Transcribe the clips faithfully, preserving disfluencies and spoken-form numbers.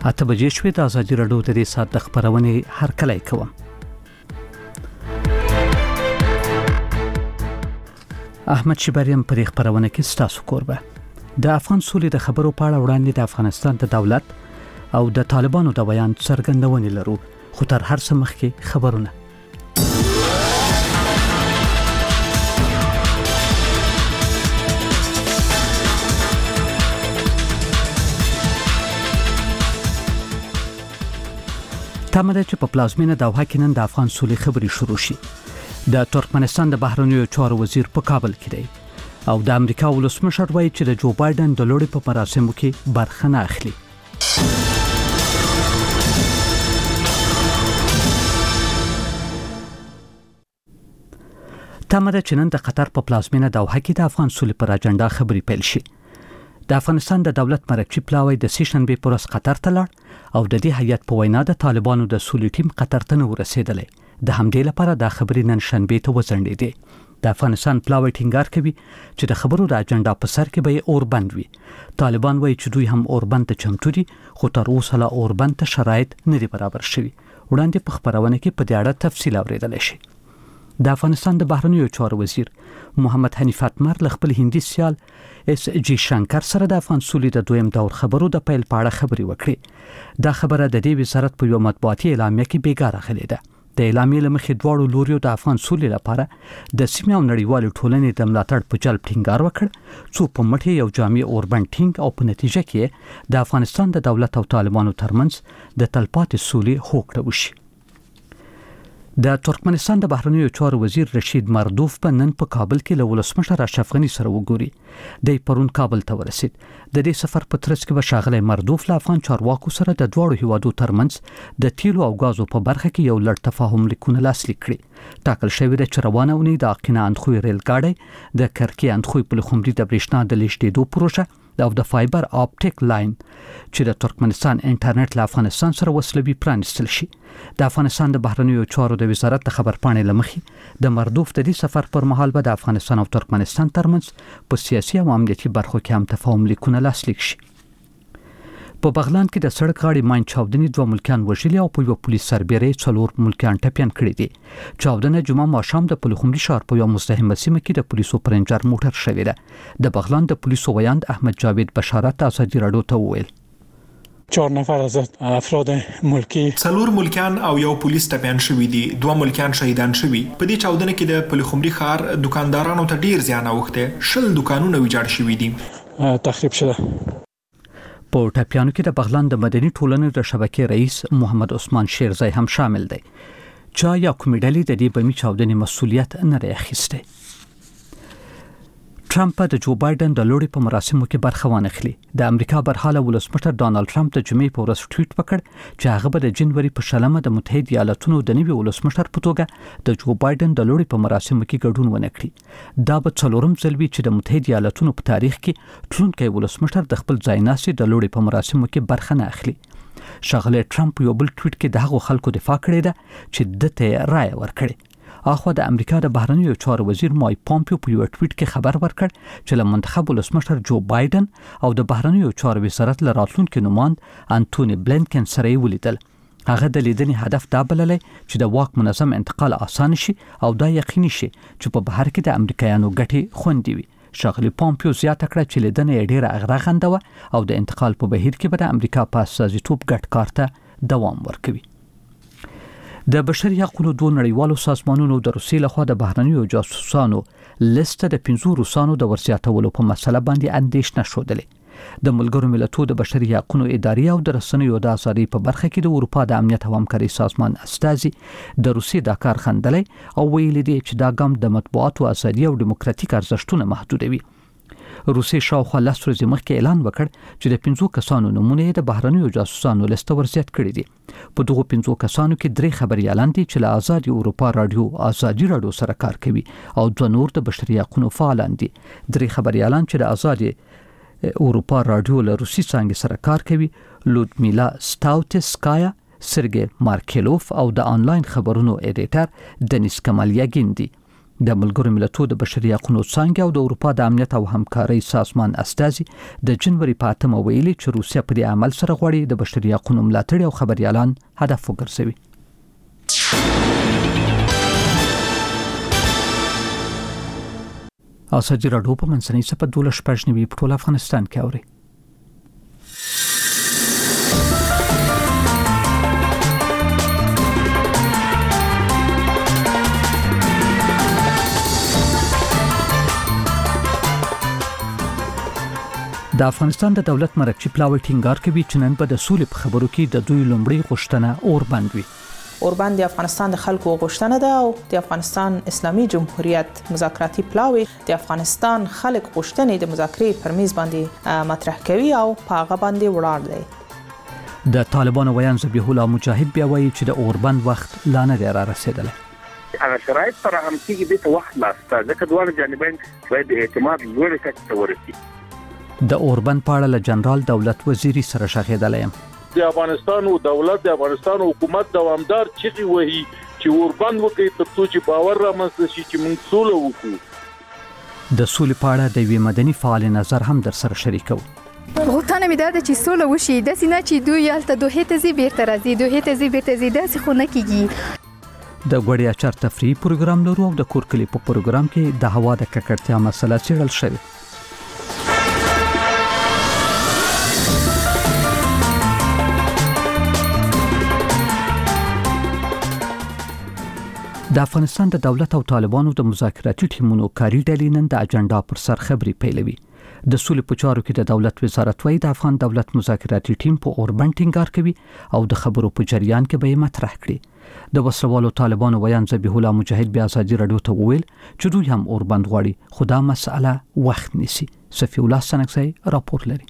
اته بجې شوې د ازادي راډیو د دې ساعت د خبرونې هرکلی کوم. احمد شبریم پر خبرونه کې ستاسو کوربه. د افغان سولې د خبرو په اړه وړاندې د افغانستان د دولت او د طالبانو د بیان څرګندونې لرو، خو تر هر څه مخکې خبرونه. تمه ده چې په پلازمینه دوحه کې نن د افغان سولې خبرې شروع شي. د ترکمنستان د بهرنیو چارو وزیر په کابل کې دی او د امریکا ولسمشر وایي چې د جو بایدن د لوړې په مراسمو کې برخه نه اخلي. تمه ده چې نن د قطر په پلازمینه دوحه کې د افغان سولې پر اجنډا خبرې پیل شي. د افغانستان د دولت مرکزی پلاوی د سیشنبه پر ورځ قطر ته لاړ او د دې هیئت په وینا د طالبانو د سولې ټیم قطر ته نه ورسېدلی. د همدې لپاره د خبرې نن شنبه ته وځنډېدې. د افغانستان پلاوی ټینګار کوي چې د خبرو د اجنډا په سر کې به اوربند وي. طالبان وایي چې دوی هم اوربند ته چمتو دي، خو تر اوسه لا اوربند ته شرایط نه دي برابر شوي. وړاندې په خبرونه کې په دې اړه تفصیل اوریدل شي. د افغانستان د بهرنیو چارو وزیر محمد حنیف اتمر له خپل هندي سیال اس جی شنکر سره د افغان سولې د دویم دور خبرو د پیل په اړه خبرې وکړې. دا خبره د دې وزارت په یو مطبوعاتي اعلامیه کې بیګا راغلې ده. د اعلامیې له مخې دواړو لوریو د افغان سولې لپاره د سیمې او نړیوالې ټولنې د ملاتړ په جلب ټینګار وکړ، څو په مټ یو جامع اوربند ټینګ او په نتیجه کې د افغانستان د دولت او طالبانو ترمنځ د تلپاتې سولې هوکړه وشي. د ترکمنستان د بهرنیو چارو وزیر رشید مردوف په نن په کابل کې له ولسمشر اشرف غني سره وګوري. د پرون کابل ته ورسید. د دې سفر په ترڅ کې به ښاغلی مردوف له افغان چارواکو سره د دواړو هیوادو ترمنځ د تیلو او غازو په برخه کې یو لړ تفاهم لیکونه لاسلیک کړي. ټاکل شوی ده چې روانه اونۍ د اقینه اندخوی ریل ګاډی د کرکي اندخوی پلخمري د برېښنا د لیږدېدو پروژه او د فایبر آپټیک لاین چې د ترکمنستان انټرنیټ له افغانستان سره وصلوي پرانستل شي. د افغانستان د بهرنیو چارو د وزارت د خبرپاڼې له مخې د مردوف د دې سفر پر مهال به د افغانستان او ترکمنستان ترمنځ په سیاسي او امنیتي برخو کې هم تفاهم لیکونه لاسلیک شي. په بغلان کې د سړک غاړې ماین چاودنې دوه ملکیان وژلي او په یو پولیس سربېره څلور ملکیان ټپیان کړي دي. چاودنه جمعه ماښام د پلخمري ښار په یو مزدحمه سیمه کې د پولیسو پر رینجر موټر شوې ده. د بغلان د پولیسو ویاند احمد جاوید بشارت ازادي راډیو ته وویل چهار نفر از افراد ملکی څلور ملکیان او یو پولیس ټپیان شوي دي. دوه ملکیان شهیدان شوي. په دې چاودنه کې د پلخمري ښار دکاندارانو ته ډیر زیان اوښته. شل دکانونه ویجاړ شوي دي. تخریب شده. په ټپیانو کې د بغلان د مدني ټولنې د شبکې رئیس محمد عثمان شیرزی هم شامل دی. چا یا کومې ډلې د دې بمي چاودنې مسؤلیت نه دی اخیستی. ټرمپ د جو بایدن د لوړې په مراسمو کې برخه وانخلي. د امریکا برحاله ولسمشر ډانلډ ټرمپ د جمعې په ورځ ټویټ وکړ چې هغه به د جنوري په شلمه د متحده ایالاتونو د نوي ولسمشر په توګه د جو بایدن د لوړې په مراسمو کې ګډون ونه کړي. دا به څلورم ځل وي چې د متحده ایالاتونو په تاریخ کې تلونکی ولسمشر د خپل ځایناستي د لوړې په مراسمو کې برخه نه اخلي. ښاغلی ټرمپ یو بل ټویټ کې د هغو خلکو دفاع کړې ده چې دته رایه ورکړي. اخو د امریکا د بهرنیو چارو وزیر مایک پامپیو په یو ټویټ کې خبر ورکړ چې له منتخب ولسمشر جو بایدن او د بهرنیو چارو وزارت له راتلونکي نوماند انټونی بلینکن سره یې ولیدل. هغه د لیدنې هدف دا بللی چې د واک منظم انتقال آسان شي او دا یقیني شي چې په بهر کې د امریکایانو ګټې خوندي وي. ښاغلی پامپیو زیاته کړه چې لیدنه یې ډیره اغراقنده وه او د انتقال په بهیر کې به د امریکا په استازیتوب ګډ کار ته دوام ورکوي. د بشري حقوقو دوه نړیوالو سازمانونو د روسیې لخوا د بهرنیو جاسوسانو لیست د پنځو روسانو د ورزیاتولو په مسله باندې اندېښنه ښودلې. د ملګرو ملتونو د بشري حقوقو ادارې او د رسنیو د ازادۍ په برخه کې د اروپا د امنیت او همکارۍ سازمان استازي د روسیې دا کار خندلی او ویلي دي چې دا ګام د مطبوعاتو ازادي او دیموکراتیک ارزښتونه محدودوي. روسیې شاوخوا لس ورځې مخکې اعلان وکړ چې د پنځو کسانو نومونه د بهرنیو جاسوسانو لیست ورزیات کړي دي. په دغو پنځو کسانو کې درې خبريالان دي چې له آزادي اروپا رادیو ازادي راډیو سره کار کوي او دوه نور د بشري حقوقو فعالان دي. درې خبريالان چې د آزادي اروپا رادیو له روسي څانګې سره کار کوي لودمیلا ستاوتسکایا، سرګی مارکیلوف او د آنلاین خبرونو ایډیټر دنیس کمالیاګین دي. د ملګرو ملتونو د بشري حقوقو څانګې او د اروپا د امنیت او همکارۍ سازمان استازي د جنوري په اتمه ویلي چې روسیه په دې عمل سره غواړي د بشري حقوقو ملاتړ او خبريالان هدف وګرځوي. اساجي راډیو په منځنۍ سپه دولس پښنوي په ټول افغانستان کې اوري. د افغانستان د دولت مرکزی پلاوی ټینګار کوي چې نن په د سولې په خبرو کې د دوی لومړی غوښتنه اوربند وي. اوربند د افغانستان د خلکو غوښتنه ده او د افغانستان اسلامي جمهوریت مذاکراتي پلاوی د افغانستان خلک غوښتنې د مذاکرې پر میز باندې مطرح کوي او په هغه باندې ولاړ دی. د طالبانو ویان ذبیح الله مجاهد بیا وایي چې د اوربند وخت لا نه دی را رسیدلی. هغه شرایط فراهم کیږي د وخت لاسته ځکه دواړه جانبین باید اعتماد لوړ کچې ته ورسي. د اوربند په اړه له جنرال دولت وزیری سره شاهدلی یم. د افغانستان او دولت د افغانستان حکومت دوامدار چغې وهي چې اوربند وکړي ترڅو چې باور رامنځته شي چې موږ سوله وکړو. د سولې په اړه د یوې مدني فعال نظر هم در سره شریکو. غوښتنه مې ده چې سوله وشي داسې نه چې دوی هلته دوحې ته ځي بیرته راځي دوحې ته ځي بیرته ځي داسې خو نه کیږي. د غوړیا چر تفریحي پروګرام لرو او د کورکلي په پروګرام کې د هوا د ککړتیا مسله څېړل شوې. د افغانستان د دولت او طالبانو د مذاکراتي ټیمونو کاری ډلې نن د اجنډا پر سر خبري پیلوي. د سولې په چارو کې د دولت وزارت وايي د افغان دولت مذاکراتي ټیم په اوربند ټینګار کوي او د خبرو په جریان کې به یې مطرح کړي. د وسلوالو طالبانو ویان ذبیح الله مجاهد بیا ازادي رادیو ته وویل چې دوی هم اوربند غواړي خو دا مسأله وخت نیسي. صفی الله سنگزی راپور لري.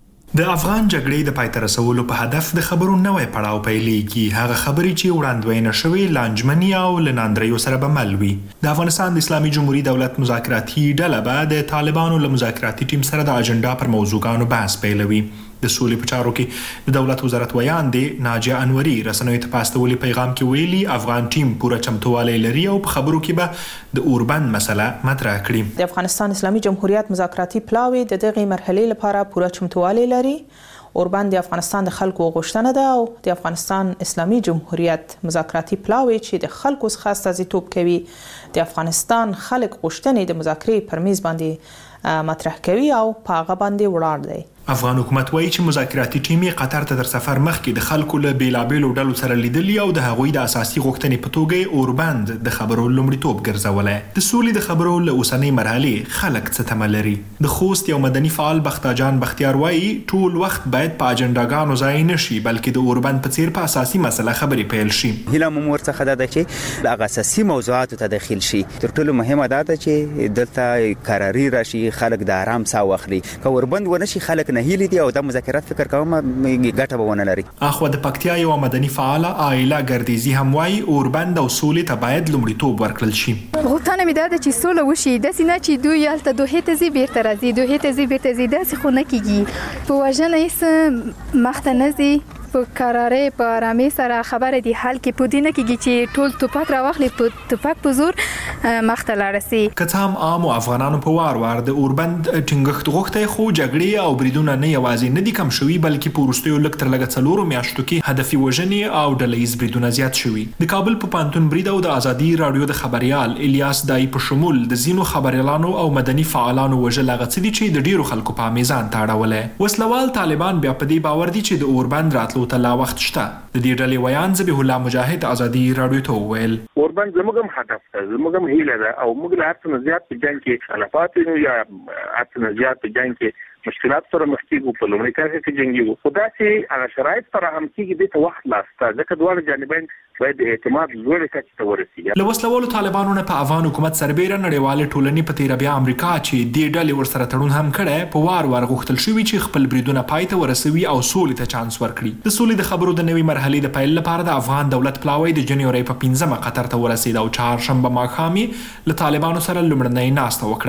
د افغان جګړې د پای ته رسولو په هدف د خبرو نوې پړاو پیلېږي. هغه خبرې چې وړاندوینه شوې لانجمني او لناندریو سره به مل وي. د افغانستان د اسلامي جمهوریت دولت مذاکراتي ډله به د طالبانو له مذاکراتي ټیم سره د اجنډا پر موضوعاتو بحث پیلوي. د سولې په چارو کې د دولت وزارت ویان دی ناجیه انوري رسنیو ته پاستولي پیغام کې ویلي افغان ټیم پوره چمتووالی لري او په خبرو کې به د اوربند مسله مطرح کړي. د افغانستان اسلامي جمهوریت مذاکراتي پلاوی د دغه مرحلې لپاره پوره چمتووالی لري. اوربند د افغانستان د خلکو غوښتنه ده او د افغانستان اسلامي جمهوریت مذاکراتي پلاوی چې د خلکو څخه استازیتوب کوي د افغانستان خلک غوښتنې د مذاکرې پر میز باندې مطرح کوي او په هغه باندې ولاړ دی. افغان حکومت وایي چې مذاکراتي ټیم قطر ته در سفر مخکې د خلکو له بیلابېلو ډلو سره لیدلي او د هغوی د اساسي غوښتنې په توګه اوربند د خبرو لومړیتوب ګرځولی. د سولې د خبرو له اوسنۍ مرحلې خلک څه تمه لري. د خوست یو مدني فعال بختاجان بختیار وایي ټول وخت باید په اجنډاګانو ځای نه شي بلکې د اوربند په څیر په اساسي مسله خبرې پیل شي. هیله مو ورڅخه ده چې د اساسي موضوعاتو ته داخل شي. تر ټولو مهمه ده چې دلته قراري راشي خلک د آرام ساه واخلي. که اوربند ونه شي خلک نه هیلي دي او د مذاکرات فکر کوم ګټه به ونه لري. اخو د پکتیا یو مدني فعال عائله ګردیزي هم وایي اوربند او سولې ته باید لومړیتوب ورکړل شي. غوښتنه مې ده چې سوله وشي داسې نه چې دوی هلته دوحې ته ځي بیرته راځي دوحې ته ځي بیرته ځي داسې خو نه کیږي. په وژنه هیڅ مخته نه ځي په قرارې په آرامۍ سره خبره دی حل کې پودی نه کیږي چې ټول توپک راوخلي په توپک په زور مخته لاړ شي. که څه هم عام افغانانو په وار وار د اوربند ټینګښت غوښتي خو جګړې او بریدونه نه یوازې نه دي کم شوي بلکې په وروستیو لږ تر لږه څلورو میاشتو کې هدفي وژنې او ډلهییز بریدونه زیات شوي. د کابل په پانتون برید او د ازادي رادیو د خبريال الیاس دای په شمول د ځینو خبريالانو او مدني فعالانو وژل هغه څه دي چې د ډیرو خلکو په میزان تاړولې. وسلوال طالبان بیا په دې باور دي چې د اوربند راتلو ته لا وخت شته. د دې ډلې ویان ذبیح الله مجاهد ازادي رادیو ته وویل اوربند زموږ هم هدف ده زموږ هم هیله ده او موږ له هر څه زیات په جنګ کې خلافات نو یا هر څه زیات په جنګ کې مشکلات سره مخ کیږو په لومړي کار کې جنګيږو. خدا چې هغه شرایط فراهم کیږي د وخت لاسته ځکه دواړه جانبین باید اعتماد لوړ کچې ته ورسیږي. له وسلوالو طالبانو نه په افغان حکومت سربېره نړیوال ټولنې په تیر بیا امریکا چې دې ډلې ورسره تړون هم کړي په وار وار غوښتل شوی چې خپل بریدونه پای ته ورسوي او سولې ته چانس ورکړي. د سولې د خبرو د نوې مرحلې د پیل لپاره د افغان دولت پلاوی د جنوري په پنځمه قطر ته ورسید او چهارشنبه ماښام له طالبانو سره لومړنۍ ناسته وکړه.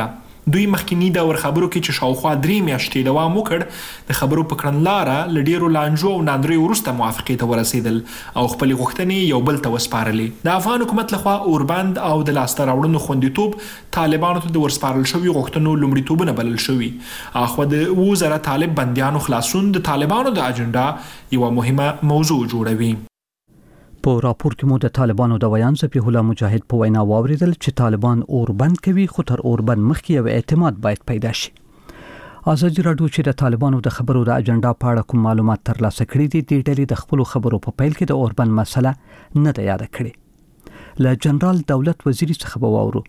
دوی مخکینی د ور خبرو کې چې شاوخوا درې میاشتې دوام وکړ د خبرو په کړنلاره لډیرو لانجو او ناندري ورسته موافقه ته ورسېدل او خپل غوښتنې یو بل ته وسپارلې د افغان حکومت لخوا اوربند او د لاسته راوړنو خوندیتوب طالبانو ته د ورسپارل شوی غوښتنو لومړیتوبونه بلل شوی اخو د وزاره طالب بنديانو خلاصون د طالبانو د اجنډا یو مهمه موضوع جوړوي. په راپور کې مو د طالبانو د ویان ذبیح الله مجاهد په وینا واوریدل چې طالبان اوربند کوي خو تر اوربند مخکې یو اعتماد باید پیدا شي. ازادي راډیو چې د طالبانو د خبرو د اجنډا په اړه کوم معلومات ترلاسه کړي دي د ډلې د خپل خبرو په پیل کې د اوربند مسله نه ده یاد کړې. له جنرال دولت وزیر څخه به واورو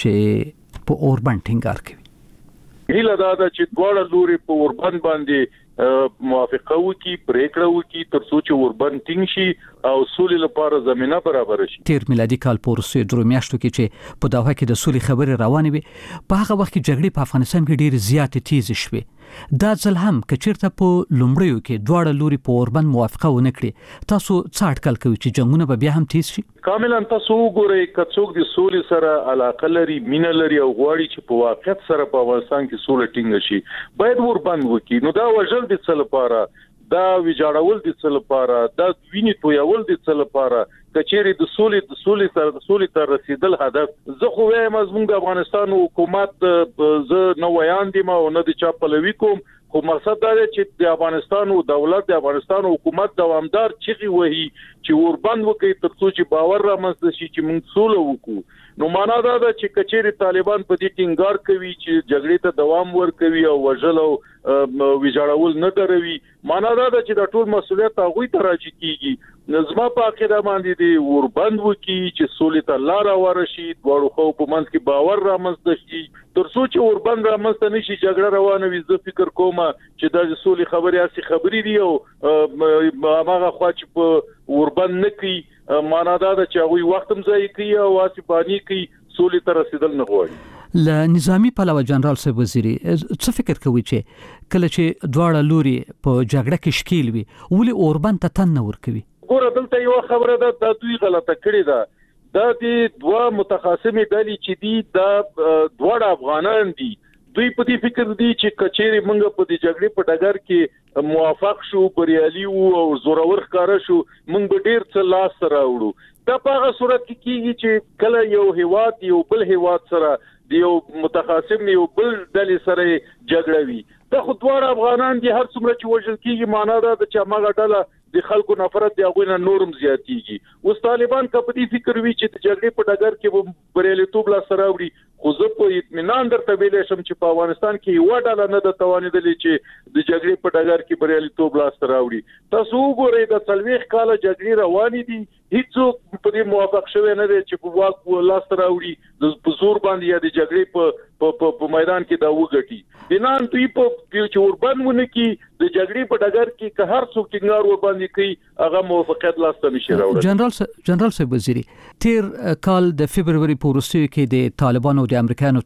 چې په اوربند ټینګار کوي. هیله دا ده چې دواړه لوري په اوربند باندې موافقه وکړي پریکړه وکړي تر څو چې اوربند ټینګ شي او سولې لپاره زمينه برابر شي. تیر میلادي کال په روسیې درو میاشتو کې چې په دوحه کې د سولې خبرې روانې وي په هغه وخت کې جګړې په افغانستان کې ډېر زیاتې تیز شوې. دا ځل هم کچیرته په لومړیو کې دواړه لوري په اوربند موافقه ونه کړي تاسو څه اټکل کوي چې جنگونه به بیا هم تیز شي؟ کاملا تاسو وګورئ که څوک د سولې سره علاقه لري مینه لري او غواړي چې په واقعیت سره په افغانستان کې سوله ټینګ شي باید اوربند وکړي. نو دا وژل د څه لپاره دا ویجاړول د څه لپاره دا ویني تویول د څه لپاره کچېری د سولې د سولې سره د سولې تر رسیدل هدف. زه خو وایم زموږ د افغانستان حکومت زه نو ویان دي ما او نه د چا پلوي کوم خو مقصد دا دی چې د افغانستان او دولت د افغانستان حکومت دوامدار چغي وهي چې اوربند وکړي تر څو چې باور رامنځته شي چې موږ سوله وکړو. نو معنا دا ده چې کچېری طالبان په دې ټینګار کوي چې جګړې ته دوام ورکوي او وژل او ویجاړول نه دروي. معنا دا ده چې د ټول مسولیت هغه ته راځي کیږي. نظم په عقیده باندې دی اوربند وکړي چې سولې ته لار ورشي دواړو خو په منځ کې باور رامنځته شي تر څو چې اوربند رامنځته نشي جګړه روانه وي. زه فکر کوم چې د سولې خبرې اسی خبرې دي او هغه خوا چې په اوربند نه کوي معنا دا ده چې هغه وخت هم ځای کوي او واسي بانی کوي سولې ته رسیدل نه غواړي. ل نظامی پلوه جنرال صاحب وزیری څه فکر کوي چې کله چې دواړه لوري په جګړه کې شکیل وي ولې اوربند ته تن نه ور کوي؟ ګوره دلته یو خبره ده د دوی غلطه کړې ده. دا د دوه متخاصمې ډلې چې دي دا دواړه افغانان دي دوی په دې فکر دي چې کچېری موږ په دې جګړې په ډګر کې موافق شو بریالي وو او زورور ښکارا شو موږ به ډیر څه لاس راوړو. دا په هغه صورت کې کیږي چې کله یو هیواد یو بل هیواد سره د یو متخاصم یو بل ډلې سره جګړه وي. دا خو دواړه افغانان دي هر څومره چې وژل کیږي معنا دا ده چې هغه ډله د خلکو نفرت دی هغه نه نورم زیاتیږي. اوس طالبان کا په دې فکر وی چې د جګړې په ډګر کې بریالیتوب لا سره وړي خو زه په اطمینان درته ویلې شم چې په افغانستان کې یو ډله نه د توانیدلې چې د جګړې په ډګر کې بریالیتوب لا سره وړي. تاسو وګورئ د څلويخ کال جګړې روانې دي هیڅوک په دې موافق شوی نه دی چې په واک لا سره وړي د زور باندې یا د جګړې په په میدان کې دا وګټي. بنان دوی په چې اوربند ونه کې د جګړې په ډګر کې که هر څوک ټینګار ور باندې کوي هغه موافقت لاسته نشي راوړل. جنرال جنرال صاحب وزیری تیر کال د فبرवरी په وروستیو کې د طالبانو او د امریکایانو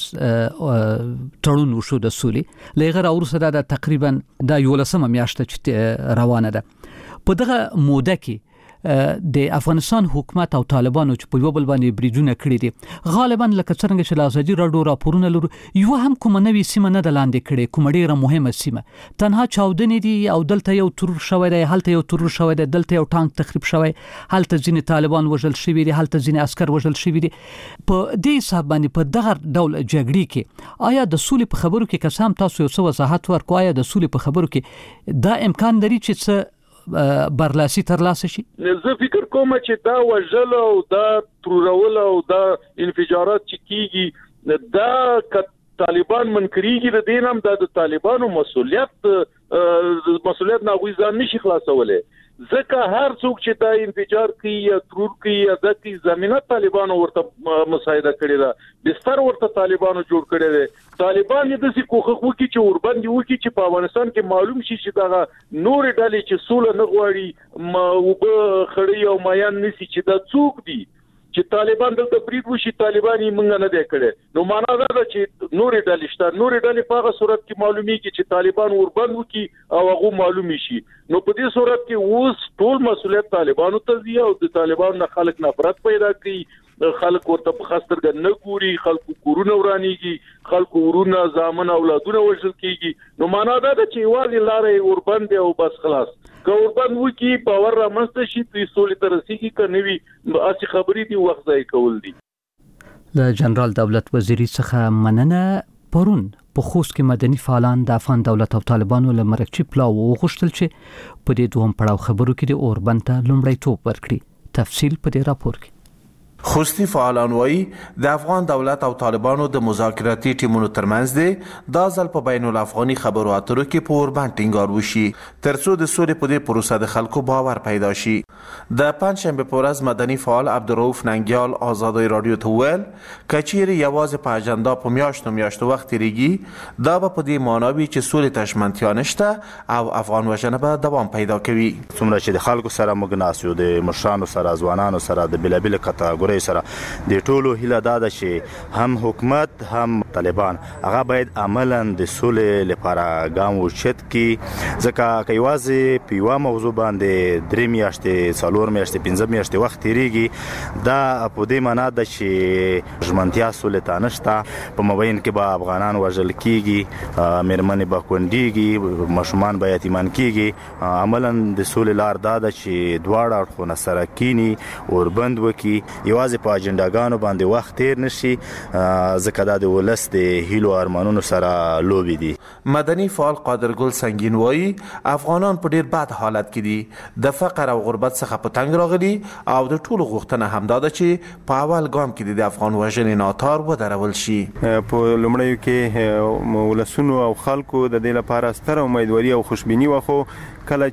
ترمنځ تړون وشو د سولې لغیر او سره د تقریبا د یولسمه میاشت چې روانه ده. په دغه موده کې د افغانستان حکومت او طالبانو چې په یو بل باندې بریدونه کړی دي غالبا لکه څنګه چې لازمي راډیو راپورونه لرو یو هم کوم نوې سیمه نه د لاندې کړي کوم ډیره مهمه سیمه تنها چاودنې دي او دلته یو ترور شوی دی هلته یو ترور شوی دی دلته یو ټانک تخریب شوی هلته ځینې طالبان وژل شوي دي هلته ځینې عسكر وژل شوي دي. په دې حساب باندې په دغه ډول جګړې کې آیا د سولې په خبرو کې قسم تاسو یو څه وضاحت ورکو آیا د سولې په خبرو کې دا امکان لري چې څه برلاسي ترلاسه شي؟ زه فکر کوم چې دا وژل او دا ترورول او دا انفجارات چې کیږي دا طالبان منکريږي د دینم د طالبانو مسولیت مسولیت نه غوي ځان نشي خلاصولای. ځکه هر څوک چې دا انفجار کوي یا ترور کوي یا د کی زمينه طالبانو ورته مساعده کړی دا بستر ورته طالبانو جوړ کړی دی. طالبان د دې کوخه وکي چې اوربند وکي چې په افغانستان کې معلوم شي چې دا نور ډلې چې سوله نه غواړي او په خړی او مایان نسی چې دا څوک دي چې طالبان دلته برید وشي طالبان یې مونږ نه دی کړی. نو معنا دا ده چې نور ډلې شته نور ډلې په هغه صورت کې معلومیږي چې طالبان اوربند وکي او هغه معلومي شي. نو په دې صورت کې اوس ټول مسولیت طالبانو ته دی او د طالبانو نه خلک نفرت پیدا کوي خلک ورته په خاطر نه ګوري، خلکو کورونه ورانیږي، خلکو ورونه ځامن اولادونه وژل کیږي. نو معنا دا ده چې والی لارې اوربند او بس خلاص که اوربند وکي باور رامنځته شي په سولې ته رسیږي که نه وي اسی خبرې دي وخت ضایع کول دي. له جنرال دولت وزیری څخه مننه. پرون په خوست کې مدني فعالان د افغان دولت او طالبانو له مرکچي پلاو وغوښتل چې په دې دوهم پړاو خبرو کې د اوربند ته لومړیتوب ورکړي. تفصیل په دې راپور کې. خوستی فعالان وایي د افغان دولت او طالبانو د مذاکراتي ټیمونو ترمنځ دی دا ځل په بین الافغاني خبرو اترو کې په اوربند ټینګار وشي ترڅو د سولې په دې پروسه د خلکو باور پیدا شي. د پنځشنبه په ورځ مدني فعال عبدالرؤف ننګیال آزادۍ رادیو ته وویل که چیرې یوازې په اجنډا په میاشتو میاشتو وخت تېرېږي دا به په دې معنا وي چې سولې ته ژمنتیا نشته او افغان وژنه به دوام پیدا کوي. څومره چې د خلکو سره موږ ناست یو د مشرانو سره ځوانانو سره د بېلابېلو کټګورۍ سره د ټولو هیله دا ده چې هم حکومت هم طالبان هغه باید عملاً د سولې لپاره ګام واخلي ځکه که یوازې په یوه موضوع باندې درې میاشتې څلور میاشتې پنځه میاشتې وخت تېرېږي دا په دې معنا ده چې ژمنتیا سولې ته نشته. په مابین کې به افغانان وژل کېږي، مېرمنې به کونډېږي، ماشومان به یتیمان کېږي. عملاً د سولې لار دا ده چې دواړه اړخونه سره کینی اوربند وکړي، یوازې په اجنډاګانو باندې وخت تیر نشي ځکه دا د ولس د هیلو ارمانونو سره لوبې دي. مدني فعال قادرګل سنگین وایي افغانان په ډیر بد حالت کې دي، د فقر او غربت څخه په تنګ راغلي او د ټولو غوښتنه همدا ده چې په اول ګام کې د افغان وژنې ناتار ودرول شي. په لومړیو کې ولسونو او خلکو د دې لپاره ستره امیدواري او خوشبیني وخو کله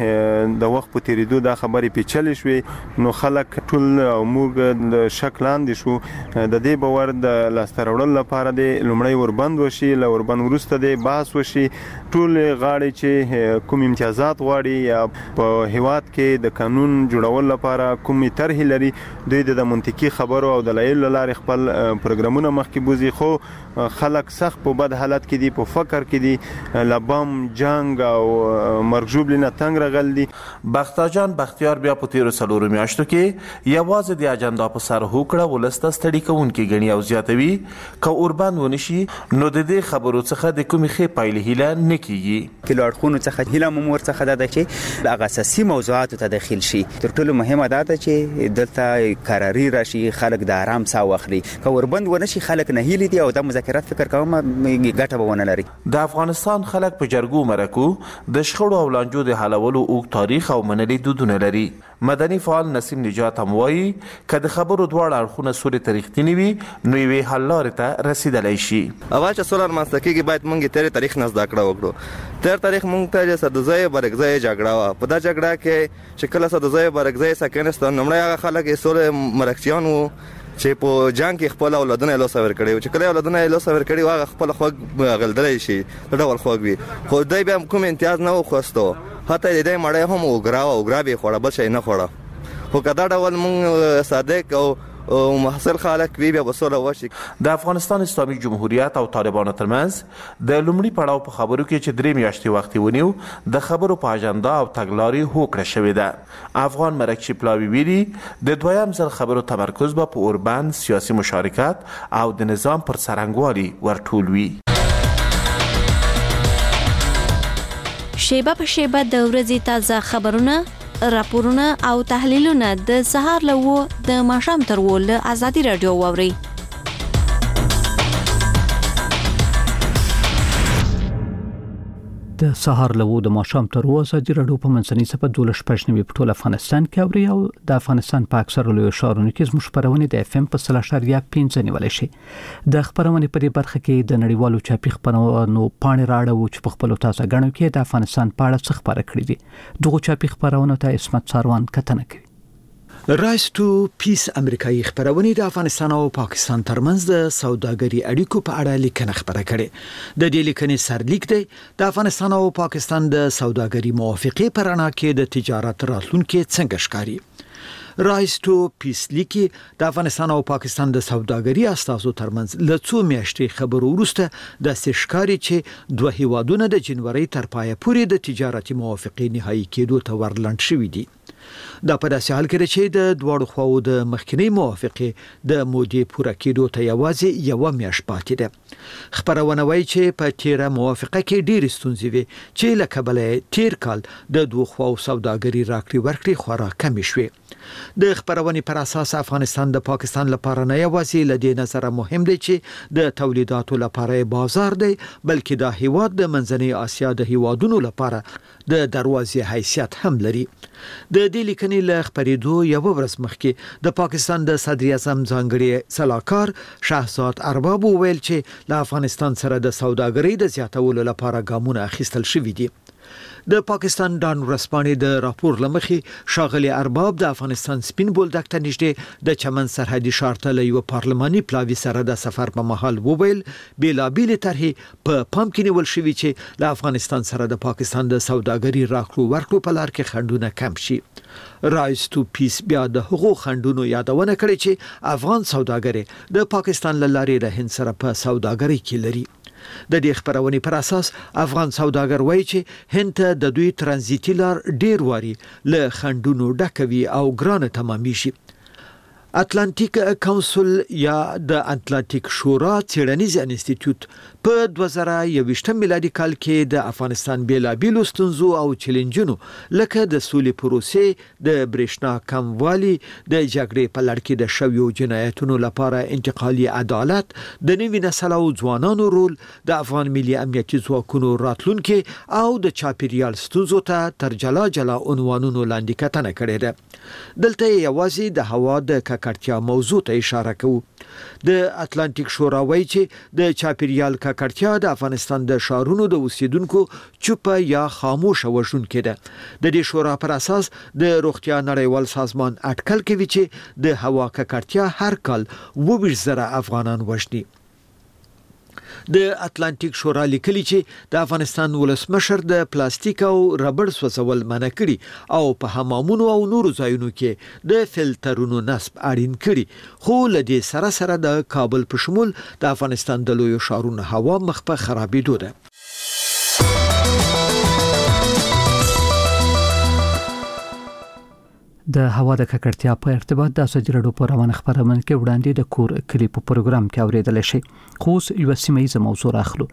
چې د وخت په تیریدو دا خبرې پیچلې شوې نو خلک ټول او موږ د شک لاندې شو. د دې باور د لاسته راوړلو لپاره د لومړی اوربند وشي، له اوربند وروسته د بحث وشي، ټول غاړې چې کوم امتیازات غواړي یا په هیواد کې د قانون جوړول لپاره کومې طرحې لري دوی د منطقي خبرو او دلایلو له لارې خپل پروګرامونه مخکې بوځي. خو خلک سخت په بد حالت کې دي، په فقر کې دي، له بم جنګ او مرګ ژوبلې نه تنګ راغلي دي. بختیار بختیار بیا په تیرو څلورو میاشتو کې یوازې د اجنډا په سر هوکړه ولسته ستړي کوونکې ګڼي او زیاتوي که اوربند ونشي نو د دې خبرو څخه د کومې ښې پایلې هیله نه کیږي. کله اړخونو څخه هیله مو ورڅخه ده چې د هغه اساسي موضوعاتو ته داخل شي. تر ټولو مهمه دا ده چې دلته قراري راشي، خلک د آرام ساه واخلي. که اوربند ونشي خلک نه هیلي دي او د مذاکرات فکر کوم ګټه به ونه لري. د افغانستان خلک په جرګو مرکو د شخړو او لانجو د حلولو اوږد تاریخ او منلي دودونه لري. مدني فعال نسیم نجات هم وایي که د خبرو دواړه اړخونه سولې ته رښتینې وي نو یوې حل لارې ته رسیدلی شي. اول چې سوله رامنځته کېږي باید موږ یې تېر تاریخ نه زده کړه وکړو. تېر تاریخ موږ ته سدوزۍ برګزۍ جګړه وه. په دا جګړه کې چې کله سدوزۍ برګزۍ څخه کېناستل لومړی هغه خلک یې سولې مرکچیان وو چې په جنګ کې خپل اولادونه یې لاسه ورکړي وو. چې کله اولادونه یې لاسه ورکړي وو هغه خپل خوږ غلدلی شي، د ډول خوږ وي. خو دوی بیا کوم امتیاز نه وخوستو، حتی د دې مړی هم اوګرا وه، اوګرا به یې خوړه، بل شی نه خوړه. خو که دا ډول موږ صادق او محصل خلک وي بیا به سوله وشي. د افغانستان اسلامي جمهوریت او طالبانو ترمنځ د لومړي پړاو په خبرو کې چې درې میاشتې وخت ونیو د خبرو په اجنډا او تګلارې هوکړه شوې ده. افغان مرکچي پلاوي ویلي د دویم ځل خبرو تمرکز به په اوربند، سیاسي مشارکت او د نظام پر څرنګوالي ورټول وي. شیبه په شیبه د ورځې تازه خبرونه، راپورونه او تحلیلونه د سهار له و د ماښام تر و له ازادي رادیو واورئ. د سهار له و د ماښام تر و ازادي رادیو په منځنۍ صفحه دولس شپږ نوي په ټول افغانستان کې اوري او د افغانستان په اکثره لویو ښارونو کې زموږ خپرونې د اف ام په سل اشاریه پنځه نیولی شي. د خپرونې په دې برخه کې د نړیوالو چاپي خپرونو پاڼې راړو چې په خپلو تازه ګڼو کې د افغانستان په اړه څه خپاره کړي دي. دغو چاپي خپرونو ته عصمت ساروان کتنه کوي. رایس ټو پیس امریکایي خبرونه د افغانستان او پاکستان ترمنځ د سوداګري اړیکو په اړه لیکنه خبره کړې. د دې لیکنې سرلیک دی د افغانستان او پاکستان د سوداګري موافقې په رڼا کې د تجارت راتلونکي څنګه ښکاري. رایس ټو پیس لیکي د افغانستان او پاکستان د سوداګري اساسو ترمنځ له څو میاشتې خبرو وروسته د سشکاري چې دوه هیوادونه د جنوري تر پایه پورې د تجارتي موافقې نهایی کېدو ته ورلند شوي دي. دا په داسې حال کې چې د دواړو خواو د مخکنی موافقې د مودې پوره کېدو ته یوازې یوه میاشت پاتې ده. خبرونه وايي چې په تیره موافقه کې ډېرې ستونزې وي چې له کبله تیر کال د دوه خواو سوداګري راکړې ورکړې خورا کمې شوې. د خبرونې پر اساس افغانستان د پاکستان لپاره نه یوازې له دې نظره مهم دی چې د تولیداتو لپاره بازار دی، بلکې دا هیواد د منځنۍ اسیا د هیوادونو لپاره د دروازې حیثیت هم لري. د دې لیکنې له خبرېدو یو ورځ مخکې د پاکستان د صدر اعظم ځانګړي سلاکار شهزاد ارباب وویل چې له افغانستان سره د سوداګرۍ د زیاتولو لپاره ګامونه اخیستل شوي دي. د پاکستان ډان ورځپاڼې د راپور لمخې ښاغلي ارباب د افغانستان سپین بولدک ته نږدې د چمن سرحدي ښار ته له یوه پارلماني پلاوي سره د سفر په مهال وویل بېلابېلې طرحې په پام کې نیول شوي چې له افغانستان سره د پاکستان د سوداګري راکړو ورکړو په لار کې خنډونه کم شي. رایس ټو پیس بیا د هغو خنډونو یادونه کړې چې افغان سوداګري د پاکستان له لارې د هند سره په سوداګري کې لري. د دې خبرونې پر اساس افغان سوداګر وایي چې هند ته د دوی ترانزیتي لار ډیر واري له خنډونو ډکوي او ګرانه تمامېږي. اتلانتیک کونسل یا د اتلانتیک شورا څېړنیز انسټیټیوټ په دوه زره یوویشتم میلادي کال کې د افغانستان بیلابېلو ستونزو او چیلنجونو لکه د سولې پروسې، د برېښنا کموالي، د جګړې په لړ کې د شویو جنایتونو لپاره انتقالي عدالت، د نوي نسل او ځوانانو رول، د افغان ملي امنیتي ځواکونو راتلونکي او د چاپیریال ستونزو ته تر جلا جلا عنوانونو لاندې کتنه کړې ده. دلته یوازې د هوا د ککړتیا موضوع ته اشاره کوو. د اتلانتیک شورا وایي چې د چاپیریال ککړتیا د افغانستان د ښارونو د اوسیدونکو چوپه یا خاموشه وژونکې ده. د دې شورا پر اساس د روغتیا نړیوال سازمان اټکل کوي چې د هوا ککړتیا هر کال اووه ویشت زره افغانان وژني. د اتلانتیک شورا لیکلي چې د افغانستان ولسمشر د پلاستیک او ربړ سوځول منع کړي او په حمامونو او نورو ځایونو کې د فلټرونو نصب اړین کړي، خو له دې سره سره د کابل په شمول د افغانستان د لویو ښارونو هوا مخ په خرابېدو ده. د هوا د ککړتیا په ارتباط د ازادي راډیو په روانه خبرونه کې وړاندې د کور کلی په پروګرام کې اوریدل شي. خو یو سیمه موضوع راخلو.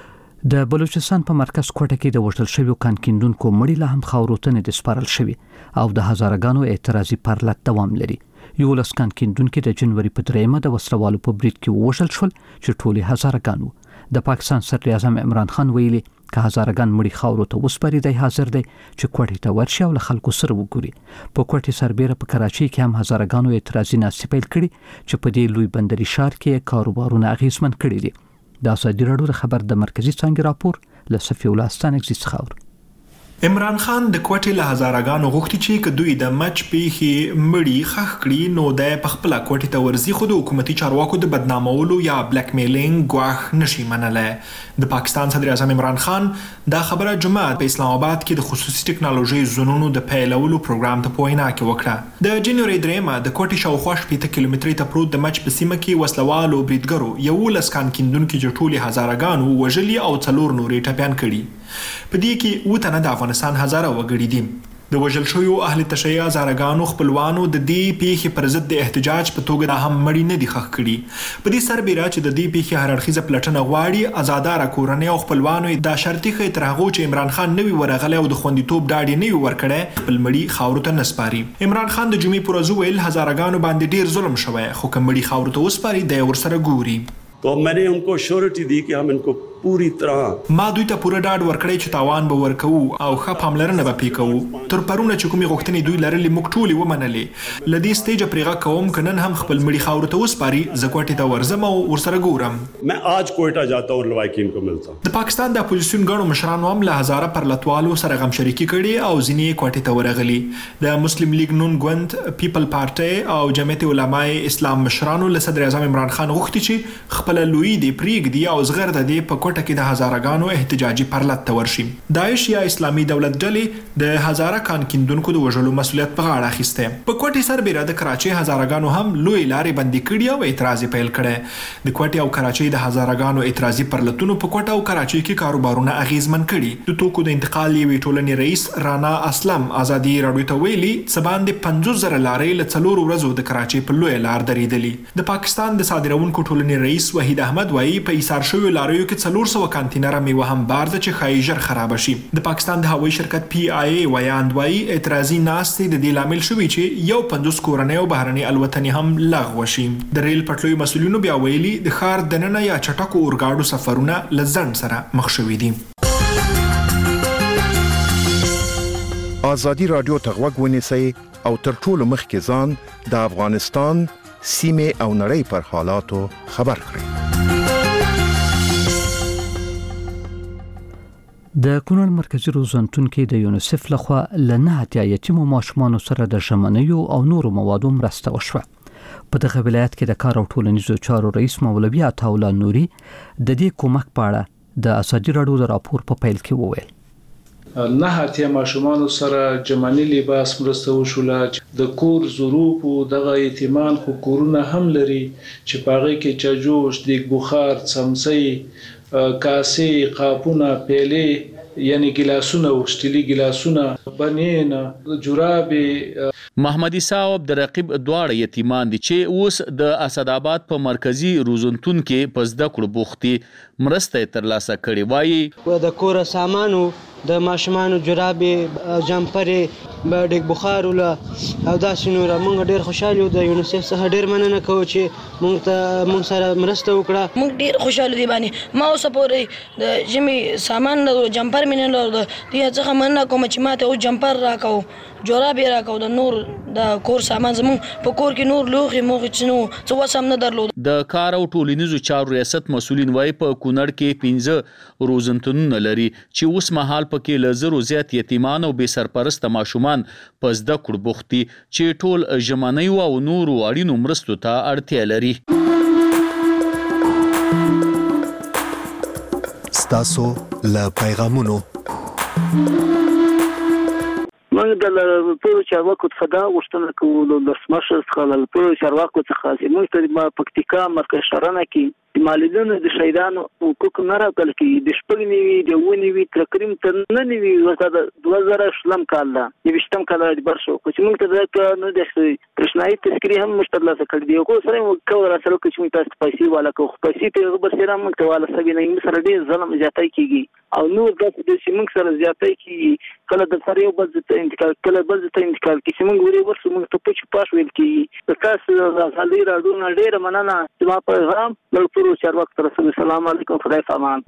د بلوچستان په مرکز کوټه کې د وژل شویو کانکیندونکو مړي له هم خاورتنې د سپارل شوی او د هزارګانو اعتراضي پرلط دوام لري. یو لس کانکیندونکو د جنوري په دریمه د وسلوالو په برید کې وژل شول چې ټولي هزارګانو. د پاکستان صدر اعظم عمران خان ویلي که هزارګان مړي خاورو ته وسپاري دی حاضر دی چې کوټې ته ورشي او له خلکو سره وګوري. په کوټې سربېره په کراچۍ کې هم هزارګانو اعتراضي ناستې پیل کړي چې په دې لوی بندري ښار کې کاروبارونه اغیزمن کړي دي. د ازادي راډیو د خبر د مرکزی څانګې راپور له صفي الله ستانکزي څخه. عمران خان د کوټې له هزارګانو غوښتي چې که دوی د مچ پیښې مړي خښ کړي نو د پخپله کوټې ته ورځي، خو د حکومتي چارواکو د بدنامولو یا بلیک میلینګ ګواښ نشي منلی. د پاکستان صدر اعظم عمران خان دا خبره جمعه په اسلام آباد کې د خصوصي ټکنالوژي زونونو د پیلولو پروګرام ته په وینا کې وکړه. د جنوري دریمه د کوټې شاوخوا شپېته کیلومترۍ ته پروت د مچ په سیمه کې وسلوالو بریدګرو یولس کانکیندونکي چې ټولې هزارګانو وژلي او څلور نورې ټپیان کړي. په دې کې اووه تنه د افغانستان هزاره وګړي دي. د وژل شویو اهل تشیع هزارګانو خپلوانو د دې پیښې پر ضد د احتجاج په توګه د هم مړي نه دي ښخ کړي. په دې سربېره چې د دې پیښې هر اړخیزه پلټنه غواړي، ازاداره کورنۍ او خپلوانو دا شرطي ښیي تر هغو چې عمران خان نه وي ورغلی او د خوندیتوب ډاډ یې نه وي ورکړی خپل مړي خاورو ته نه سپاري. عمران خان د جمعې پر ورځ وویل هزارګانو باندې ډیر ظلم شوی، خو که مړي خاورو ته وسپاري دی ورسره ګوري. तो मैंने उनको श्योरिटी दी कि हम इनको पूरी तरह ما دوی ته پوره ډاډ ورکړی چې تاوان به ورکوو او ښه پاملرنه به پې کوو. تر پرونه چې کومې غوښتنې دوی لرلې موږ ټولې ومنلې. له دې سټیجه پرې غږ کوم که نن هم خپل مړي خاورو ته وسپاري زه کوټې ته ورځم او ورسره ګورم. मैं आज कोयटा जाता हूँ और लवाकिन को मिलता हूँ. د پاکستان د اپوزیسیون ګڼو مشرانو هم له هزاره پرلتوالو سره غم شریکي کړي او ځینې یې کوټې ته ورغلي. د مسلم لیگ نون ګوند، پیپل پارټۍ او جمعیت علمای اسلام مشرانو له صدر اعظم عمران خان غوښتي چې خپله لویي دې پرېږدي او زغرده دې په کوټه کې د هزارهګانو احتجاجي پرلط ته ورشي. داعش یا اسلامي دولت ډلې د هزاره کان کیندونکو د وژلو مسولیت په غاړه اخیسته. په کوټې سربېره د کراچۍ هزارهګانو هم لوی لارې بندي کړي او اعتراض پیل کړي. د کوټې او کراچۍ د هزارهګانو اعتراضي پرلطونو په کوټه او کراچۍ کې کاروبارونه اغیزمن کړي. د توکو د انتقال یوې ټولنې رئیس رانا اسلم ازادي راډیو ته ویلي څه باندې پنځوس زره لارې له څلورو ورځو د کراچۍ په لوی لار درېدلي. د پاکستان د صادرونکو ټولنې رئیس وحید احمد وایي په ایثار شویو لاریو کې څلور سوه کانتینره میوه هم بار ده چې ښایي ژر خرابه شي. د پاکستان د هوایي شرکت پی آی ای ویاند وایي اعتراضي ناستې د دې لامل شوي چې یو پنځوس کورنۍ او بهرنۍ الوتنې هم لغوه شي. د ریل پټلیو مسؤلینو بیا ویلي د ښار دننه یا چټکو اورګاډو سفرونه له ځنډ سره مخ شوي دي. ازادي راډیو ته غوږ ونیسئ او تر ټولو مخکې ځان د افغانستان سیمې او نړۍ پر حالاتو خبر کړئ. د کونړ مرکزی روزنټون کې د یونیسف لخوا لنه اتیا یتیمو ماشومانو سره د ژمنیو او نورو موادو مرسته وشوه. په دغه ولایت کې د کار او ټولنیزو چارو رئیس مولوي عطاالله نوري د دې کومک په اړه د ازادي راډیو د راپور په پیل کې وویل. نه هاتیا ماشومان سره جمعنی لباس مرسته وشوله. د کور ظروف او دغه یتیمان خو کورونه هم لري چې پاغه کې چجوش، دیګ بخار، څمڅۍ، کاسې، قاپونه، پیلې یعنی ګلاسونه او سټیلي ګلاسونه، بنینه، جورابې. محمد صاحب د رقیب دواړه یتیمان دي چې اوس د اسداباد په مرکزی روزنټون کې په زده کړو بوختي مرسته ترلاسه کړي. وایي د کور سامانو د ماشومانو جرابې، جمپرې، ډېک بخار ولا او داسې نور. موږ ډېر خوشاله یو د یونیسف څخه ډېر مننه کوو چې موږ ته موږ سره مرسته وکړه. موږ ډېر خوشاله دي باندې ما اوس پورې د جمی سامان د جمپر مینه لور د دې څخه مننه کوم چې ماته او جمپر راکاو، جرابې راکاو، د نور د کور سامان زموږ په کور کې نور لوخي موږ چې نو څه وسم نه درلود. د کار او ټولنیزو چارو ریاست مسؤلین وایي په کونړ کې پنځه روزنټونونه لري چې اوس مهال پکې له زرو زیات یتیمان او بې سرپرسته ماشومان په زده کړو بوختي چې ټول ژمنیو او نورو اړینو مرستو ته اړتیا لري. ستاسو له پیغامونو موږ د ټولو چارواکو څخه دا غوښتنه کوو د ولسمشر څخه د ټولو چارواکو څخه چې موږ ته د پکتیکا مرکز شرنه کې د مالیدونو د شهیدانو حقوق نه راکړل کېږي. د شپږ نوي د اووه نوي تر کریم تر نه نوي ورته د دوه زره شلم کال ده یویشتم کال راجبر شو خو چې موږ ته دا نه دي تشنایي تذکرې هم موږ ترلاسه کړي دي. خو سره موږ کوو را سره چې موږ تاسو پیسې والا کوو پیسې ته به سره موږ ته والا سوي نه موږ سره ډېر ظلم زیاتای کېږي او نور داسې د چې موږ سره زیاتای کېږي. کله د سره یو بل ته انتقال کله بل ته انتقال کې چې موږ ورې ورسو موږ ته پچ پاش ویل کېږي. تاسو د ازادي راډیو نه ډېر مننه چې ما پیغام ټولو چارواکو ته رسوي. السلام علیکم، خدای پامان.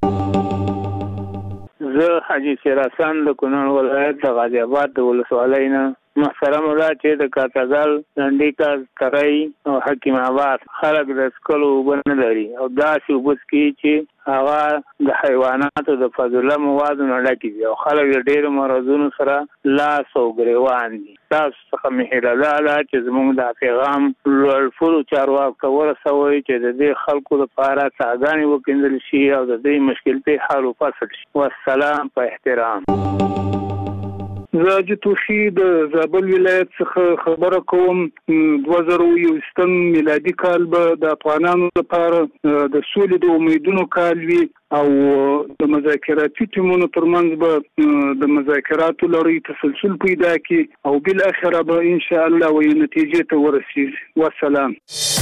زه حاجی سیراسان د کونړ ولایت د غازی آباد د ولسوالۍ نه محترم را چې د کاتګل، لنډیکا، کرای او حکیم آباد خلک د سکلو وبن لري او داسې وبس کې چې هغه د حیواناتو د فاضله موادو نه ډکې دي او خلک د ډېرو مرضونو سره لاس او ګریوان دي. تاسو څخه مې هیله ده چې زموږ د پیغام لوړ چارواکو ته ورسوئ چې د دې خلکو لپاره څاګانې وکیندل شي او د دې مشکلتې حل وفصل شي. والسلام په احترام. زه د توشي د زابل ولایت څخه خبره کوم. دوه زره یوویشتم میلادي کال به د افغانانو لپاره د سولې د امیدونو کال وي او د مذاکراتي ټیمونو ترمنځ به د مذاکراتو لړۍ تسلسل پیدا کړي او بالاخره به ان شاء الله وي نتیجې ته ورسیږي. والسلام.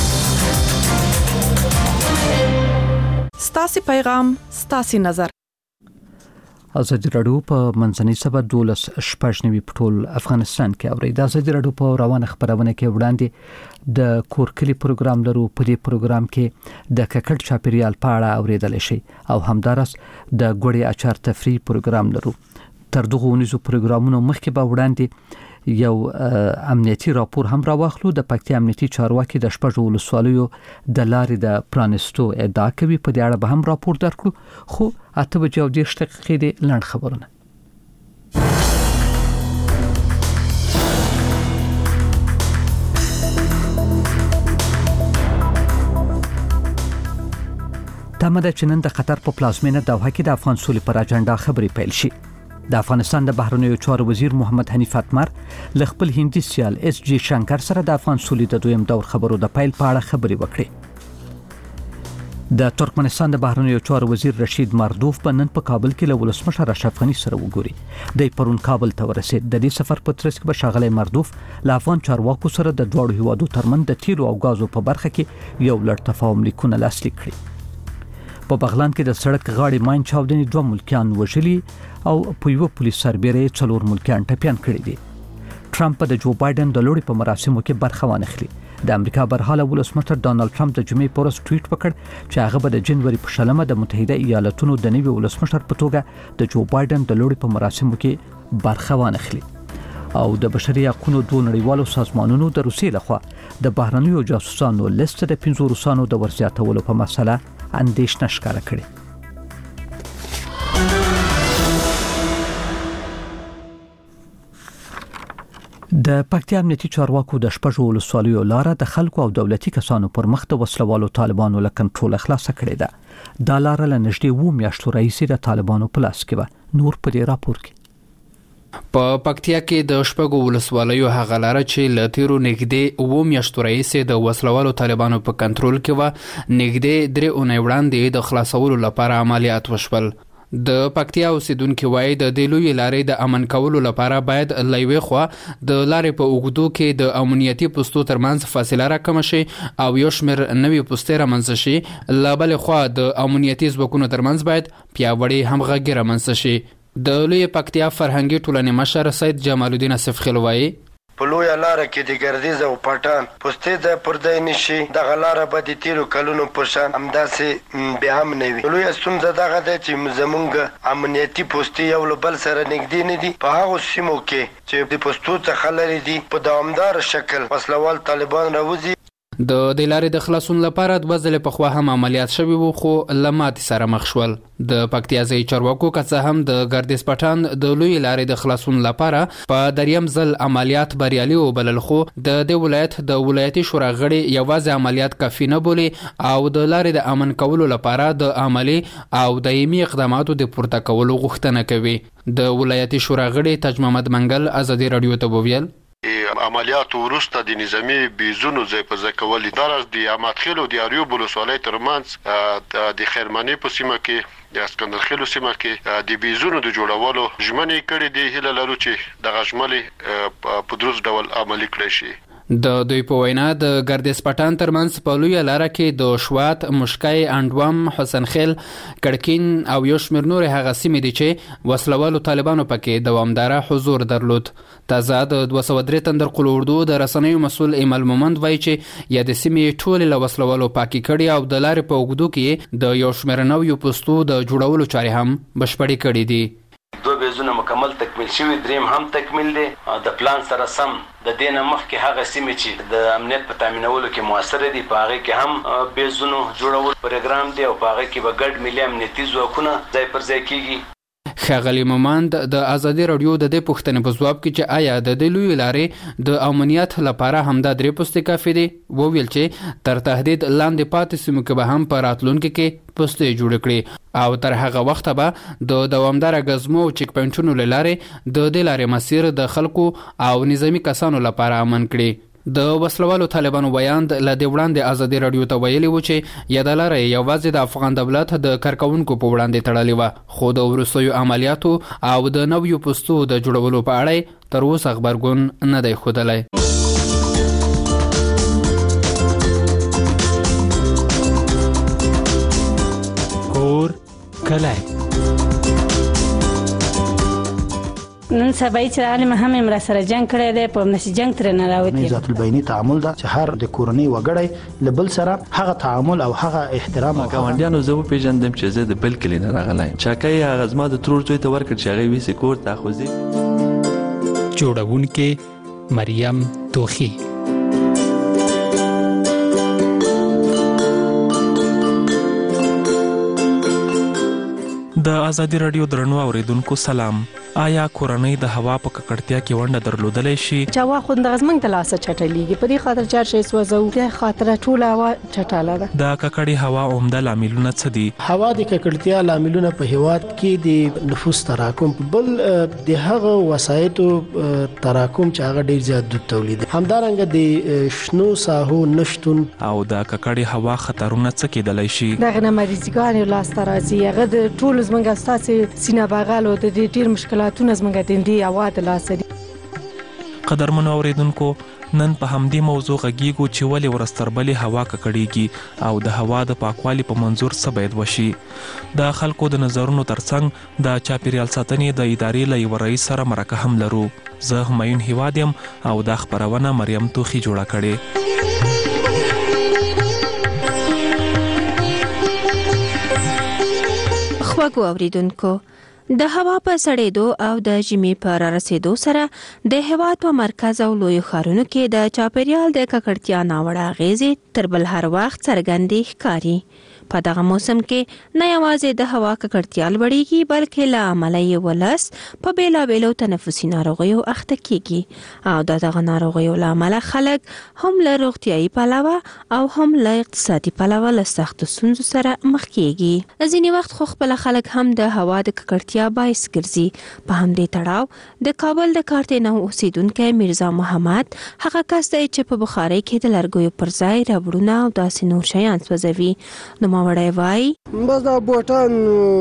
ستاسو پیغام، ستاسو نظر. ازادي راډیو په منځنۍ سبا دولس شپږ نوي پټول افغانستان کې اوري. د ازادي راډیو په روانه خبرونه کې وړاندې د کورکلي پروګرام لرو. په دې پروګرام کې د ککړ چاپیریال په اړه اوریدل شي او همدارس د ګوړې اچار تفریح پروګرام لرو. تر دغه ونیزو پروګرامونو مخکې به وړاندې یو امنیتي راپور هم راوخلو. د پکتیا امنیتي چارواکي د شپږ ولسوالیو د لارې د پرانستو ادعا کوي. په دې اړه به هم راپور درکړو. خو اته بجې او دېرش دقیقې د لنډ خبرونه. د تمه ده چې نن د قطر په پلازمینه دوحه کې د افغان سولې پر اجنډا خبرې پیل شي. د افغانستان د بهرنیو چارو وزیر محمد حنیف اتمر له خپل هندي سیال اس جی شنکر سره د افغان سولې د دویم دور خبرو د پیل په اړه خبرې وکړې. د ترکمنستان د بهرنیو چارو وزیر رشید مردوف په نن په کابل کې له ولسمشر اشرف غنی سره وګوري. د پرون کابل ته ورسید. د دې سفر په ترڅ کې به ښاغلی مردوف له افغان چارواکو سره د دواړو هیوادو ترمنځ د تیلو او غازو په برخه کې یو لړ تفاهم لیکونه لاسلیک کړي. په بغلان کې د سړک غاړې ماین چاودنې دوه ملکیان وژلي او په یو پولیس سربېره څلور ملکیان ټپیان کړي دي. ټرمپ د جو بایدن د لوړې په مراسمو کې برخه وانخلي. د امریکا برحاله ولسمشر ډانلډ ټرمپ د جمعې په ورځ ټویټ وکړ چې هغه به د جنوري په شلمه د متحده ایالاتونو د نوي ولسمشر په توګه د جو بایدن د لوړې په مراسمو کې برخه وانخلي. او د بشري حقوقو دوه نړیوالو سازمانونو د روسیې لخوا د بهرنیو جاسوسانو لیست د پنځو روسانو د ورزیاتولو په مسله اندېښنه ښکاره کړې. د پکتیا امنیتي چارواکو د شپږو ولسوالیو لاره د خلکو او دولتي کسانو پر مخ د وسلوالو طالبانو له کنټرول خلاص کړې ده. دا لاره له نږدې اووه میاشتو راهیسې د طالبانو په لاس کې وه. نور په دې راپور کې په پکتیا کې د شپږو ولسوالیو هغه لاره چې له تیرو نږدې اووه میاشتو راهیسې د وسلوالو طالبانو په کنټرول کې وه، نږدې درې اونۍ وړاندې د خلاصولو لپاره عملیات وشول. د پکتیا اوسیدونکو وایي د دې لویې لارې د امن کولو لپاره باید له یوې خوا د لارې په اوږدو کې د امنیتي پوستو ترمنځ فاصله راکمه شي او یو شمېر نوې پوستې رامنځته شي. له بلې خوا د امنیتي ځواکونو ترمنځ باید پیاوړې همغږي رامنځته شي. د لوی پکتیا فرهنګي ټولنې مشر سید جمال الدین اسف خیل وایي په لویه لاره کې د ګردیز او پټان پوستې ځای پر ځای نشي. دغه لاره به د تیرو کلونو په شان همداسې بیا هم نه وي. لویه ستونزه دغه ده چې زمونږ امنیتي پوستې یو له بل سره نږدې نه دي. په هغو سیمو کې چې د پوستو څخه لرې دي په دوامدار شکل وسلوال طالبان راوځي. د دې لارې د خلاصون لپاره دوه ځلې پخوا هم عملیات شوي وو، خو له ماتې سره مخ شول. د پکتیا ځایي چارواکو که څه هم د ګردیز پټان د لویې لارې د خلاصون لپاره په دریم ځل عملیات بریالي وبلل، خو د دې ولایت د ولایتي شورا غړي یوازې عملیات کافي نه بولي او د لارې د امن کولو لپاره د عملي او دایمي اقداماتو د پورته کولو غوښتنه کوي. د ولایتي شورا غړي تاج محمد منګل ازادي رادیو ته وویل عملیات وروسته د نظامی بیزونو ځای په ځای کول دراز د امادخیل او د اریوب ولسوالۍ ترمنځ د خیرمنې په سیمه کې د اسکندرخیلو سیمه کې د بیزونو د جوړولو ژمنې کړې دي. هیله لرو چې دغه ژمنې په دروست ډول عملي کړای شي. د دوی په وینا د ګردیز پټان ترمنځ په لویه لاره کې د شوات، مشکای، انډوم، حسن خیل، کړکین او یو شمېر نورې هغه سیمې دي چې وسلوالو طالبانو پکې دوامداره حضور درلود. تازه د دوه سوه درې تندر قل اردو د رسنیو مسؤل ایمل مومند وایي چې یا د سیمې ټولې له وسلوالو پاکي کړي او د لارې په اوږدو کې د یو شمېر نویو پوستو د جوړولو چارې هم بشپړې کړي دي. دو بیزونه مکمل تکمیل شوي، دریم هم تکمیل دي. د پلان سره سم د دې نه مخکې هغه سیمې چې د امنیت په تامینولو کې موثر دي په هغې کې هم بیزونو جوړول پروګرام دی او په هغې کې به ګډ ملي امنیتي ځواکونه ځای پر ځای کېږي. ښاغلي مومند د ازادي رادیو د دې پوښتنې په ځواب کې چې آیا د دې لویې لارې د امنیت لپاره همدا درې پوستې کافي دي، وویل چې تر تهدید لاندې پاتې سیمو کې به هم په راتلونکي کې پوستې جوړې کړي او تر هغه وخته به د دوامداره ګزمو او چیک پوینټونو له لارې د دې لارې مسیر د خلکو او نظامي کسانو لپاره امن کړي. د وسلوالو طالبانو بیان له دې وړاندې ازادي رادیو ته ویلي و چې یاده لاره یوازې د افغان دولت د کارکوونکو په وړاندې تړلې وه، خو د وروستیو عملیاتو او د نویو پوستو د جوړولو په اړه تر اوسه غبرګون نه دی ښودلی. کور کلی نن سبا چې عالم هم امر سره جنگ کړی دی، په نشي جنگ تر نه راوتی. ذات البینی تعامل دا چې هر د کورنۍ وګړی لبل سره هغه تعامل او هغه احترام او ګاونډیانو زه پیژندم چې زه د بل کلی نه راغلایم. چاکای هغه زما د ترور زوی ته ورکړ چې هغه ویسي کور ته خوځي. جوړونکې مریم توخی. د ازادي رادیو درنو اوریدونکو سلام. آیا کورنۍ د هوا په ککړتیا کې ونډه درلودلی شي؟ چې هوا خو د غزمنګ د لاسه چټلیږي، په دې خاطر چې هر شی سوځو، د خاطر ټوله هوا چټاله ده. د ککړې هوا عمده لاملونه څه دي؟ هوا د ککړتیا لاملونه په هیواد کې د نفوس تراکم، بل د هغه وسایطو تراکم چې هغه ډیر زیات دود تولید، همدارنګه د شنو ساحو نشتون او د ککړې هوا خطرونه څه کېدلی شي؟ دغه نه مریضګانې لاسته راځي، هغه د ټولو زموږ ستاسې سینه بغل او د ډیر مشکلاتونه زموږ د دې هوا د لاسه دي. قدرمنو اوریدونکو، نن په همدې موضوع غږیږو چې ولې ورځ تر بلې هوا ککړیږي او د هوا د پاکوالي په منظور څه باید وشي. د خلکو د نظرونو ترڅنګ د چاپیریال ساتنې د ادارې له یوه رئیس سره مرکه هم لرو. زه همایون هیواد یم او دا خپرونه مریم توخي جوړه کړې. خواږو اوریدونکو، د هوا په سړېدو او د ژمي په رارسېدو سره د هېواد په مرکز او لویو ښارونو کې د چاپیریال د ککړتیا ناوړه اغېزې تر بل هر وخت څرګندې ښکاري. په دغه موسم کې نه یوازې د هوا ککړتیا لوړېږي، بلکې له امله یې ولس په بېلابېلو تنفسي ناروغیو اخته کېږي او د دغه ناروغیو له امله خلک هم له روغتیایي پلوه او هم له اقتصادي پلوه له سختو ستونزو سره مخ کېږي. ځینې وخت خو خپله خلک هم د هوا د ککړتیا باعث ګرځي. په همدې تړاو د کابل د کارتینو اوسیدونکی میرزا محمد هغه کس دی چې په بخارۍ کې د لرګیو پر ځای ربړونه او داسې نور شیان سوځوي. نو وړای وای بس دا بوټان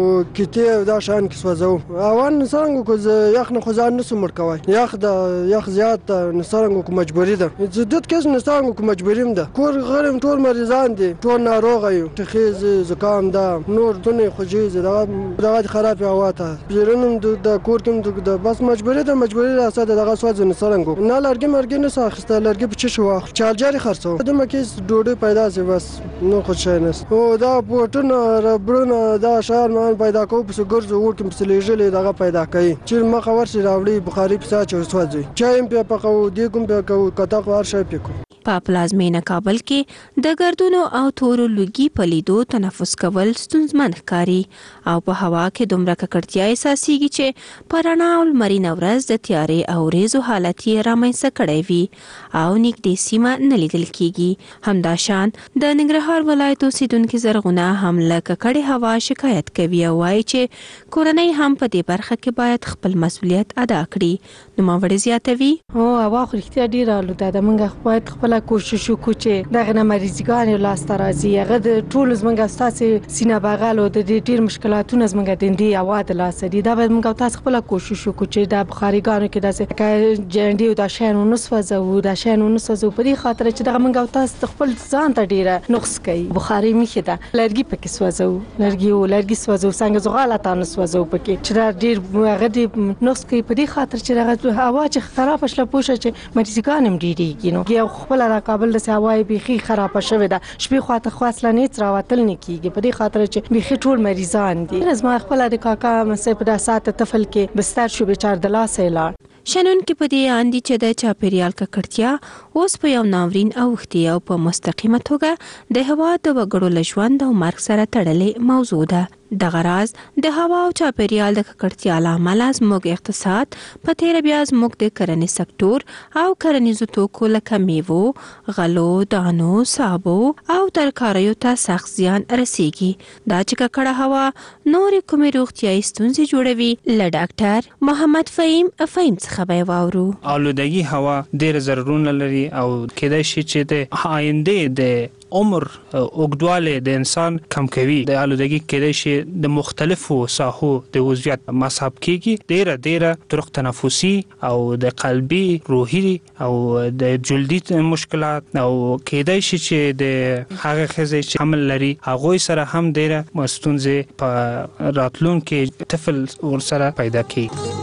کیته دا شان کې سوځو اوان څنګه کو یخ نه خزان نه سمړ کوي یخ دا یخ زیات نه څنګه کو مجبوری ده زدت کس نه څنګه کو مجبوریم ده کور غرم ټول مریضان دي ټول ناروغ یو تخیز زکام ده نور دنه خوجیز دا دا خراب هوا ته بیرونم د کور کوم د بس مجبوری ده مجبوری راځه دغه سوځ نه څنګه نه لرګي مرګي نه ساخسته لرګي په چش واخ چالجاري خرڅو د مکیس ډوډۍ پیدا سي بس نو خو شي نه او دا بوټونه ربړونه دا شان مان پیدا کو په ګرځو ور کوم سلیجلې دغه پیدا کوي چې مخه ورسي راوړي بخاري په ساچ وسوځي چایم په پقو دی کوم په کو کتا ور شي پکو. په پلازمینه کابل کې د ګردونو او تورو لوګي په لیدو تنفس کول ستونزمن ښکاري او په هوا کې دومره ککړتیا احساسېږي چې په رڼا او لمرینه ورځ د تیارې او ریزو حالت یې رامنځته کړی وي او نږدې سیمه نه لیدل کېږي. همداشان د ننګرهار ولایت اوسیدونکي زرغونه هم له ککړې هوا شکایت کوي او وایي چې کورنۍ هم په دې برخه کې باید خپل مسؤلیت ادا کړي. نوموړې زیاتوي او هوا خو رښتیا ډېره آلوده ده، موږ باید خپله کوشش وکړو چې دغه نه مریضګانې لاسته راځي. هغه د ټولو زموږ ستاسې سینه بغل او د دې ډېر مشکلاتونه زموږ د دې هوا د لاسه دي. دا باید موږ تاسو خپله کوشش وکړو چې د بخاريګانو کې داسې جنډي او دا شیان ونه سوځوو دا شیان ونه سوځوو په دې خاطر چې دغه موږ تاسو خپل ځان ته ډېره نقص کوي. بخاري میخي ده لرګي پکې سوځوو لرګي او لرګي سوځوو څنګه زغاله تانه سوځوو پکې چې دا ډېر هغه دې نقص کوي په دې خاطر چې دغه هوا چې خراب شله پوښه چې مریضګان هم ډېریږي. نو یو خپل را کابل د هوا بيخي خراب شوه ده شپې خواته خاصله نیت راوتل نه کیږي په دې خاطر چې بيخي ټول مریضان دي. زما خپل د کاکا مسې په داسات طفل کې بستر شو بیچار د لاسه لاړ. شنن کې په دې اندي چې د چاپیریال ککړتیا اوس په یو ناورین اوختي او په مستقیمه توګه د هوا د وګړو له ژوند او مرګ سره تړلې موضوع ده. دغه راز د هوا او چاپیریال د ککړتیا له امله زموږ اقتصاد په تیره بیا زموږ د کرنې سکتور او کرنیزو توکو لکه میوو، غلو، دانو، سابو او ترکاریو ته سخت زیان رسیږي. دا چې ککړه هوا نورې کومې روغتیایي ستونزې جوړوي. له ډاکټر محمد فهیم فهیم څخه به واورو. آلودګي هوا ډېر ضررونه لري او کېدای شي چې د آینده د عمر اوږدوالی د انسان کم کوي. د آلودګي کېدای شي د مختلفو ساحو د عضویت مصاب کېږي. ډېره ډېره طرق تنفسي او د قلبي، روحي او د جلدي مشکلات او کېدای شي چې د هغه ښځې چې حمل لري هغوی سره هم ډېره ستونزې په راتلونکي طفل ورسره پیدا کېږي.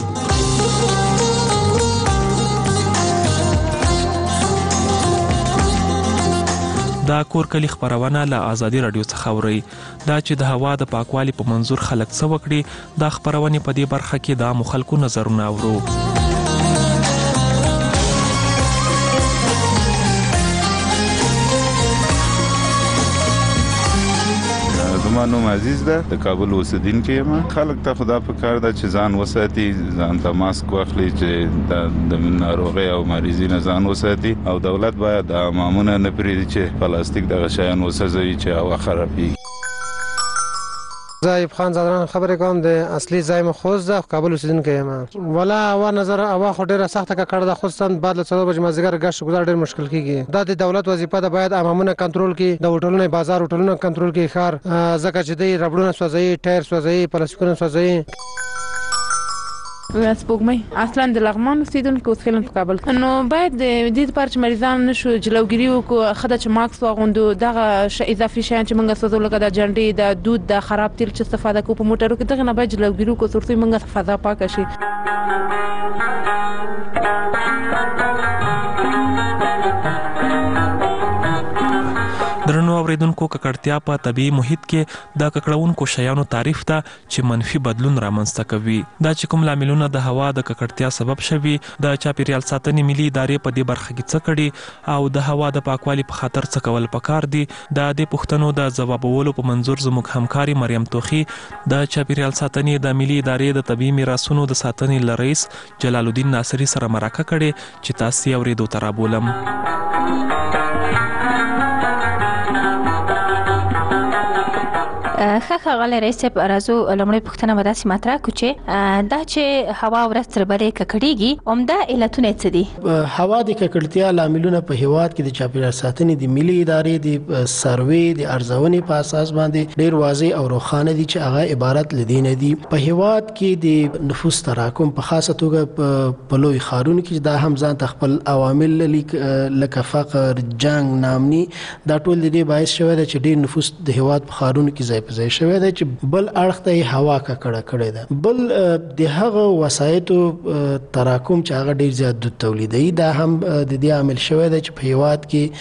دا کور کلی خبرونه له آزادي رادیو څخه اوري. دا چې د هوا د پاکوالي په منظور خلک څه وکړي دا خبرونه په دې برخه کې د مخالکو نظرونه اورو. زما نوم عزیز ده، د کابل اوسیدونکی یم. خلک ته خدا په کار ده چې ځان وساتي، ځان ته ماسک واخلي چې د ناروغۍ او مریضۍ نه ځان وساتي، او دولت باید د امامونه نه پرېږدي چې پلاستیک دغه شیان وسوځوي چې هوا خرابېږي. زه ایوب خان زادران خبرې کوم. د اصلي ځای مې خوست ده، کابل اوسیدونکی یم. ولا هوا نظر هوا خو ډېره سخته ککړه ده، خصوصا بعد له څلور بجې مازدیګر ګشت ګزار ډېر مشکل کېږي. دا د دولت وظیفه ده، باید امامونه کنټرول کړي، د هوټلونو بازار هوټلونه کنټرول کړي ښار، ځکه چې دوی ربړونه سوځوي، ټایر سوځوي، پلاستیکونه سوځوي. سپوږمۍ اصلا د لغمان اوسیدونکو اوسېدل په کابل، نو باید د دې لپاره چې مریضان نشو جلوګیری وکړو، خدای چې ماکس واغوندو، دغه اضافي شیان چې موږ سوځو لکه د جنډې، د دود، د خراب تیل چې استفاده کوو په موټرو کې، دغه نه باید جلوګیری وکړو ترڅو موږ فضا پاکه شي. درنو اوریدونکو، ککړتیا په طبیعي محیط کې د ککړونکو شیانو تعریف ته چې منفي بدلون رامنځته کوي. دا چې کوم لاملونه د هوا د ککړتیا سبب شوي، د چاپیریال ساتنې ملي ادارې په دې برخه کې څه کړي او د هوا د پاکوالي په خاطر څه کول پکار دي، د دې پوښتنو د ځوابولو په منظور زموږ همکاري مریم توخی د چاپیریال ساتنې د ملي ادارې د طبیعي میراثونو د ساتنې له رئیس جلال الدین ناصري سره مرکه کړې چې تاسو یې اورېدو ته رابولم. ښه غلی رئیس صاحب، راځو لومړی پوښتنه به داسې مطرح کړو چې دا چې هوا ورځ تر بلې ککړېږي، عمده علتونه څه دي؟ هوا د ککړتیا لاملونه په هیواد کې د چاپیریال ساتنې د ملي ادارې د سروې د ارزونې په اساس باندې ډېر واضح او روښانه دي چې هغه عبارت لدی نه دي. په هیواد کې د نفوس تراکم په خاصه توګه په لوی ښارونو کې دا هم ځان ته خپل عوامل لکه فقر، جنگ، نامني، دا ټول د دې باعث شوی دی چې ډېر نفوس د هیواد په ښارونو کې ځای ځای شوی دی چې بل اړخ ته هوا ککړه کړې ده. بل د هغه وسایطو تراکم چې هغه ډیر زیات دود تولیدوي، دا هم د دې عامل شوی دی چې په هیواد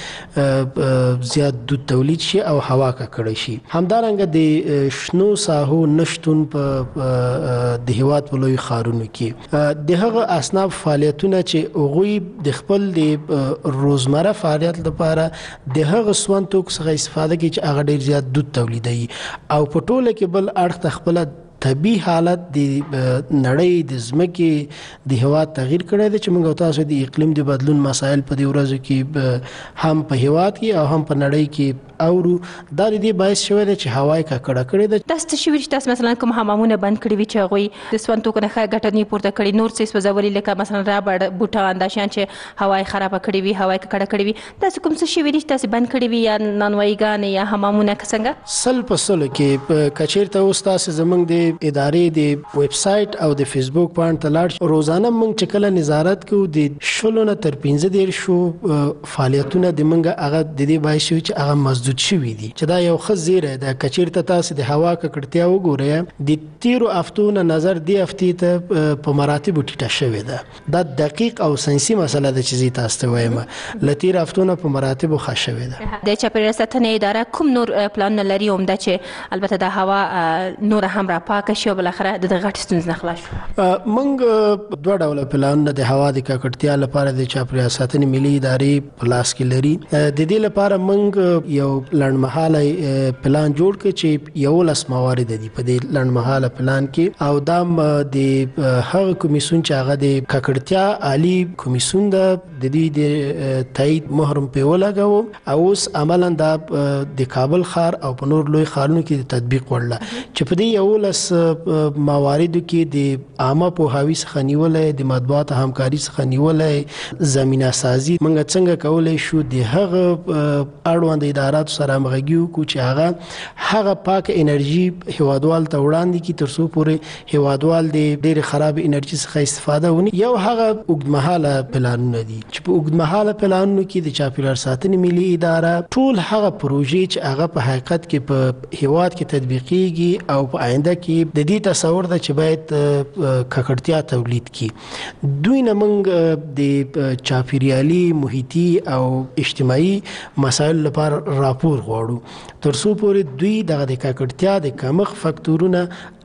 کې زیات دود تولید شي او هوا ککړه شي. همدارنګه د شنو ساحو نشتون په د هیواد په لوی ښارونو کې د هغه اصناف فعالیتونه چې هغوی د خپل د روزمره فعالیت لپاره د هغه سون توکو څخه استفاده کوي چې هغه ډیر زیات دود تولیدوي، او په ټوله کې بل اړخ ته خپل طبیعي حالت د نړۍ د ځمکې د هوا تغییر کړی دی چې موږ تاسو د اقلیم د بدلون مسایل په دې ورځو کې هم په هیواد کې او هم په نړۍ کې اورو. دا د دې باعث شوی دی چې هوا یې ککړه کړې ده. تاسو ته شوي چې تاسو مثلا کوم حمامونه بند کړي وي چې هغوی د سون توکو نه ښه ګټه نه پورته کړي، نور څه سوځولي لکه مثلا رابړ، بوټان، دا شیان چې هوا یې خرابه کړې وي، هوا یې ککړه کړې وي، تاسو کوم څه شوي دي چې تاسو بند کړي وي یا نانوایګانې یا حمامونه که څنګه؟ سل په سلو کې کچیرته اوس تاسو زموږ د ادارې د ویب سایټ او د فیسبوک باندې تلاړ، روزانه موږ چې کله نظارت کوو د شلو نه تر پنځه دېرش شو فعالیتونه د موږ هغه د دې باعث شوي چې هغه مسدود شوي دي، چې دا یو ښه زیری ده. که چېرته تاسو د هوا ککړتیا وګورئ، د تیرو هفتو نه نظر دې هفتې ته په مراتبو ټیټه شوې ده. دا دقیق او ساینسي مسله ده چې زه تاسو ته وایم، له تیرو هفتو نه په مراتبو ښه شوې ده. د چاپیریال ساتنې اداره کوم نور پلانونه لري عمده چې البته د هوا نور هم را پاکه شي او بالاخره د غټ ستونزې نه خلاص شو؟ موږ دوه ډوله پلانونه د هوا د ککړتیا لپاره د چاپیریال ساتنې ملي ادارې په لاس کې لري. د دې لپاره موږ یو لنډمهاله پلان جوړ کړ چې یولس موارد دي په دې لنډمهاله پلان کې، او دا د هغه کمیسیون چې هغه د ککړتیا عالی کمیسیون ده د دې د تایید مهر په ولګو، او اوس عملاً دا د کابل ښار او په نور لوی ښارونو کې د تطبیق وړله چې په دې یولس مواردو کې د عامه پوهاوي څخه نیولای، د مطبوعاتو همکاري څخه نیولای، زمینه سازي موږ څنګه کولای شو د هغه اړوند اداراتو سره همغږي وکړو چې هغه هغه پاک انرژي هیوادوال ته وړاندې کړي تر څو پورې هیوادوال د ډېرې خراب انرژي څخه استفاده ونی. یو هغه اوږدمهاله پلانونه دي چې په اوږدمهاله پلانونو کې د چاپیریال ساتنې ملي اداره ټول هغه پروژې چې هغه په حقیقت کې په هیواد کې تطبیقیږي او په آینده کې د دې تصور ده چې باید ککړتیا تولید کړي. دوی نه موږ د چاپیریالي، محیطي او اجتماعي مسایل لپاره راپور غواړو تر څو پورې دوی دغه د ککړتیا د کمښت فاکتورونه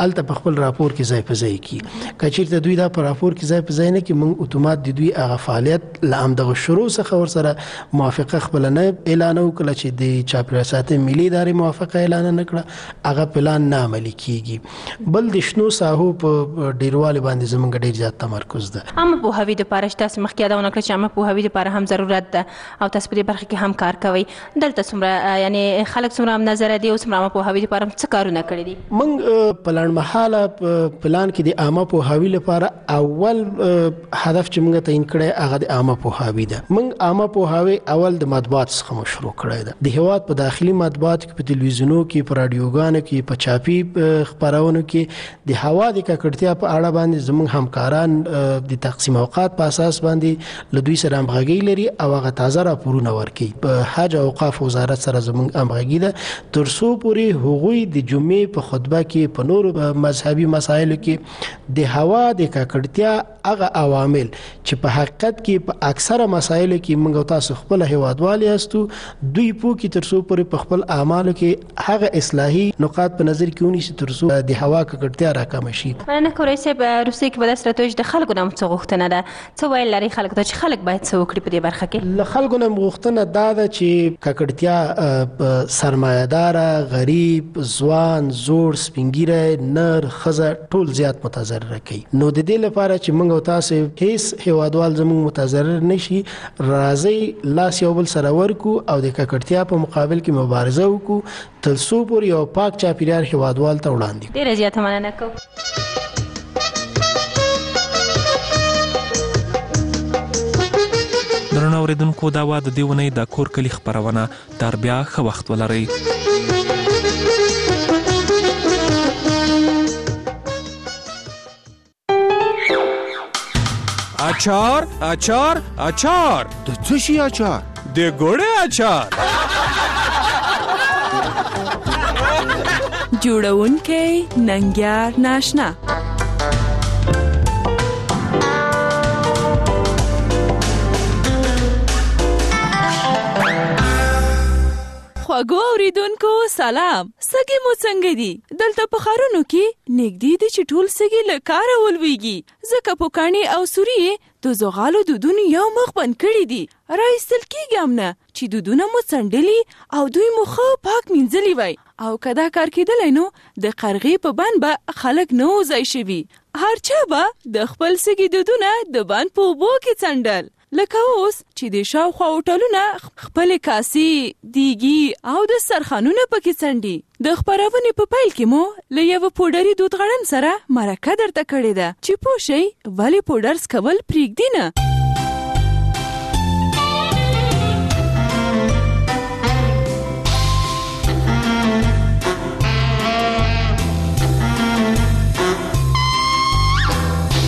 الته په خپل راپور کې ځای په ځای کی کچیرته دوی دا په راپور کې ځای په ځای نه کې موږ اتومات د دوی هغه فعالیت لامدغه شروع څخه ور سره موافقه خپل نه اعلان وکړه چې د چاپیریال ساتنې ملي ادارې موافقه اعلان نه کړه هغه پلان نه عملي کیږي بل د شنو ساحو په ډیرواله باندې زمونږ ډیر زیات تمرکز ده هم په هوی د پاره تاسو مخکې دا ونه کړ چې هم په هوی د پاره هم ضرورت ده او تاسو په دې برخه کې هم کار کوي دلته څومره یعنی خلک څومره هم نظر دي او څومره په هوی د پاره څه کارونه کړی دي موږ په لړمحاله پلان کې د عامه په هوی لپاره اول هدف چې موږ تعین کړی هغه د عامه په هوی ده موږ عامه په هوی اول د مطبوعات څخه مشروع کړی ده د هیواد په داخلي مطبوعات کې په تلویزیونونو کې په رادیوګانو کې په چاپي خبرونو کې د هوا د ککړتیا په اړه باندې زموږ همکاران د تقسیم اوقات په اساس باندې له دوی سره همغږي لري او هغه تازه راپورونه ورکوي په حج او اوقاف وزارت سره زموږ همغږي ده تر څو پورې هغوی د جمعې په خطبه کې په نور مذهبي مسایلو کې د هوا د ککړتیا هغه عوامل چې په حقیقت کې په اکثره مسایلو کې موږ تاسو خپل هیوادوالي استو دوی پو کې تر څو پورې په خپل اعمالو کې هغه اصلاحي نقاط په نظر کې ونیسي تر څو د هوا ککړتیا راکمه شي مننه کوم رئیس روسي کې بل ستراتیژي د خلکو نوم څه غوښتنه ده څه ویل لري خلکو ته چې خلک باید څه وکړي په دې برخه کې له خلکو نوم غوښتنه دا ده چې ککړتیا سرمایه‌دار غریب ځوان زوړ سپینګیره نر خزه ټول زیات متضرر کوي نو د دې لپاره چې موږ تاسو هیڅ هیوادوال زموږ متضرر نشي راځي لاس یو بل سره ورکو او د ککړتیا په مقابل کې مبارزه وکړو تر څو پورې یو پاک چاپیریال هیوادوال ته وړاندې ډیره زیاته مننه کوم درنو اوریدونکو دا وا د دیونی د کور کلی خبرونه تر بیا ښه وخت ولرئ اچار اچار اچار د څه شي اچار د ګوړې اچار جوړونکې ننګیار ناشنا خواږو اوریدونکو سلام سګي مو څنګه دي دلته په خارونو کې نګدي دي چې ټول سګي له کاره ولويږي ځکه پوکانی او سوري د زغالو دودونو یو مخ بند کړی دي راځل کېږم نه چې دودونه مو څنډلي او دوی مو خو پاک مینځلي وای او کدا کار کېدل نو د قرغې په بند به خلک نو ځای شوي هر چا به د خپل سګي دودونه د بند په وبو کې څنډل لکه اوس چې د شاوخوا هوټلونه خپل کاسي دیګي او د سرخانونه پکې څنډي د خبرونې په پیل کې مو له یو پودري دود غړن سره مرکه درته کړې ده چې پوه شئ ولې پودر سکول پریږدي نه